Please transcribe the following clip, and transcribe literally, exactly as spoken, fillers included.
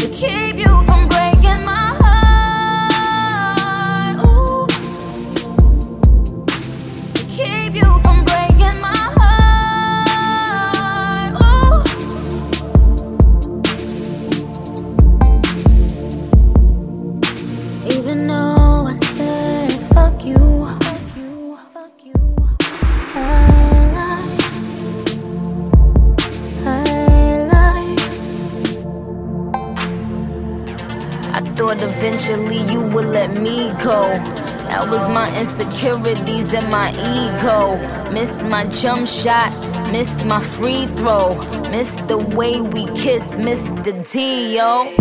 keep you from breaking my heart. Ooh. To keep you from breaking my heart. Ooh. Even though I said fuck you, fuck you, fuck you, I lied, I lied. I thought eventually you would let me go. That was my insecurities and my ego. Miss my jump shot, miss my free throw, miss the way we kiss, miss the D, yo.